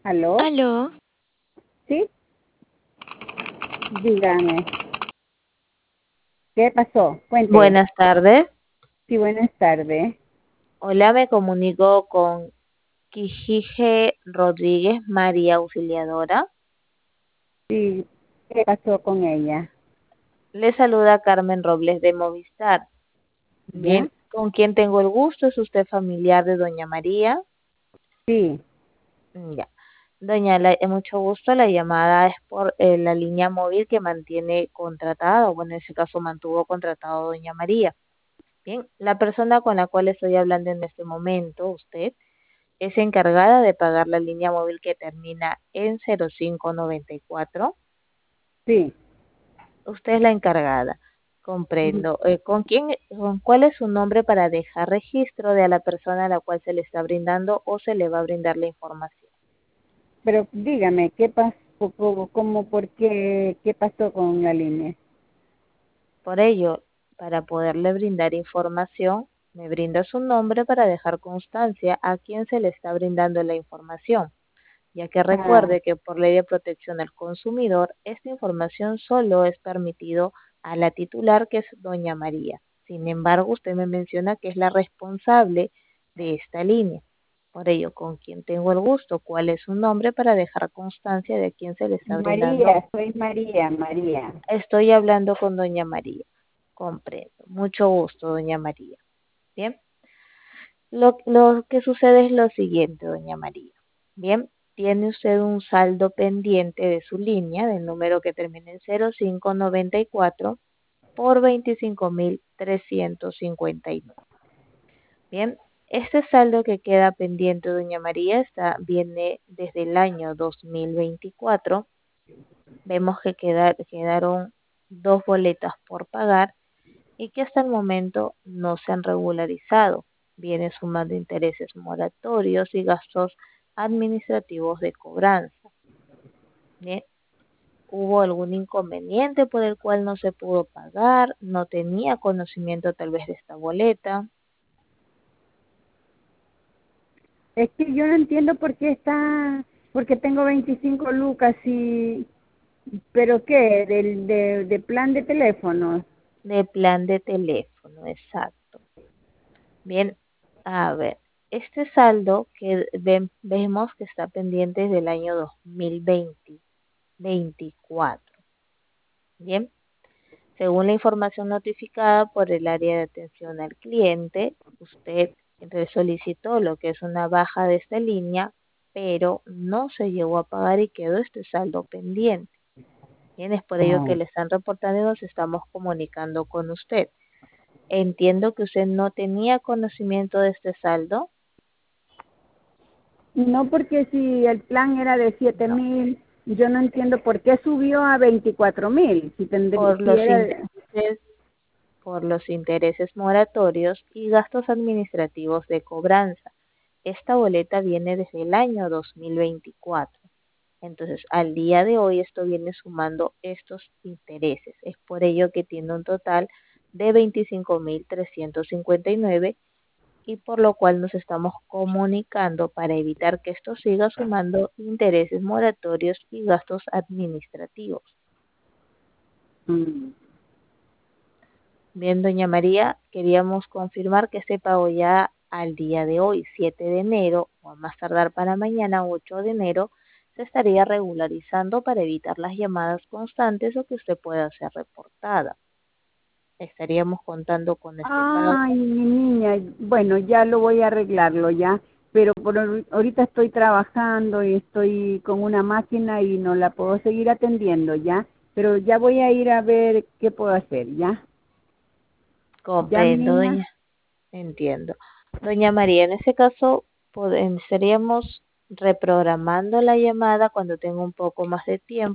¿Aló? Aló, ¿Sí? Dígame, ¿qué pasó? Cuente. buenas tardes. Sí, buenas tardes. Hola, me comunico con Quijije Rodríguez María Auxiliadora. Sí, ¿qué pasó con ella? Le saluda Carmen Robles de Movistar. ¿Ya? Bien, ¿con quién tengo el gusto? ¿Es usted familiar de Doña María? Sí. Ya. Mucho gusto. La llamada es por la línea móvil que mantiene contratado, bueno, en ese caso mantuvo contratado Doña María. Bien, la persona con la cual estoy hablando en este momento, usted, es encargada de pagar la línea móvil que termina en 0594. Sí. Usted es la encargada. Comprendo. ¿Cuál es su nombre para dejar registro de a la persona a la cual se le está brindando o se le va a brindar la información? Pero dígame, ¿qué pasó? ¿Cómo, por qué pasó con la línea? Por ello, para poderle brindar información, me brinda su nombre para dejar constancia a quién se le está brindando la información, ya que Ah, recuerde que por ley de protección al consumidor, esta información solo es permitido a la titular, que es doña María. Sin embargo, usted me menciona que es la responsable de esta línea. Por ello, ¿con quién tengo el gusto? ¿Cuál es su nombre para dejar constancia de quién se le está brindando? María, soy María, María. Estoy hablando con doña María. Comprendo. Mucho gusto, doña María. Bien. Lo que sucede es lo siguiente, doña María. Bien, tiene usted un saldo pendiente de su línea, del número que termina en 0594, por 25.359. Bien, este saldo que queda pendiente, doña María, viene desde el año 2024. Vemos que quedaron dos boletas por pagar y que hasta el momento no se han regularizado. Viene sumando intereses moratorios y gastos administrativos de cobranza. Bien, ¿hubo algún inconveniente por el cual no se pudo pagar? ¿No tenía conocimiento tal vez de esta boleta? Es que yo no entiendo porque tengo 25 lucas ¿pero qué? De plan de teléfono. De plan de teléfono, exacto. Bien, a ver, este saldo que vemos que está pendiente desde el año 2024. Bien, según la información notificada por el área de atención al cliente, usted solicitó lo que es una baja de esta línea, pero no se llegó a pagar y quedó este saldo pendiente. Bien, es por ello que Oh. le están reportando y nos estamos comunicando con usted. Entiendo que usted no tenía conocimiento de este saldo. No, porque si el plan era de siete No, mil, yo no entiendo por qué subió a 24.000. por Si los era, intereses, por los intereses moratorios y gastos administrativos de cobranza. Esta boleta viene desde el año 2024. Entonces, al día de hoy esto viene sumando estos intereses. Es por ello que tiene un total de 25.359 y por lo cual nos estamos comunicando para evitar que esto siga sumando intereses moratorios y gastos administrativos. mm, Bien, doña María, queríamos confirmar que este pago ya al día de hoy, 7 de enero, o a más tardar para mañana, 8 de enero, se estaría regularizando para evitar las llamadas constantes o que usted pueda ser reportada. Estaríamos contando con este pago. ay, mi niña, bueno, ya lo voy a arreglarlo ya, pero ahorita estoy trabajando y estoy con una máquina y no la puedo seguir atendiendo ya, pero ya voy a ir a ver qué puedo hacer, ¿ya? ¿Ya, mi Comprendo, niña? doña. Entiendo. Doña María, en ese caso, estaríamos reprogramando la llamada cuando tenga un poco más de tiempo